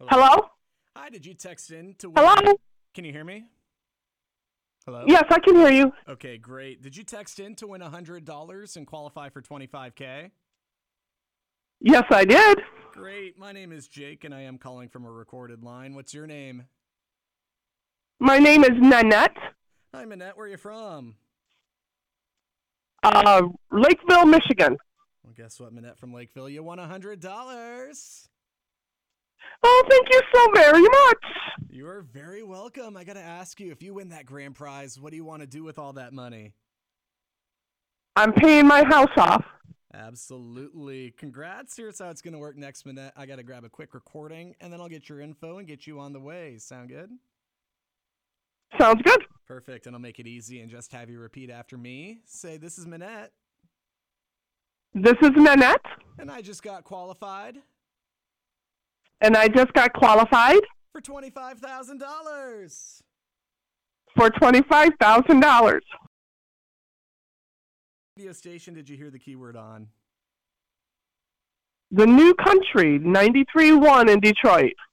Hello? Hello? Hi, did you text in to win? Hello? Can you hear me? Hello? Yes, I can hear you. Okay, great. Did you text in to win $100 and qualify for $25K? Yes, I did. Great. My name is Jake, and I am calling from a recorded line. What's your name? My name is Nanette. Hi, Minette. Where are you from? Lakeville, Michigan. Well, guess what, Minette from Lakeville? You won $100. Oh, thank you so very much. You are very welcome. I got to ask you, if you win that grand prize, what do you want to do with all that money? I'm paying my house off. Absolutely. Congrats. Here's how it's going to work next, Minette. I got to grab a quick recording, and then I'll get your info and get you on the way. Sound good? Sounds good. Perfect. And I'll make it easy and just have you repeat after me. Say, this is Minette, This is Nanette, and I just got qualified and I just got qualified for $25,000. for $25,000. Radio station, did you hear the keyword on? The New Country, 93.1 in Detroit.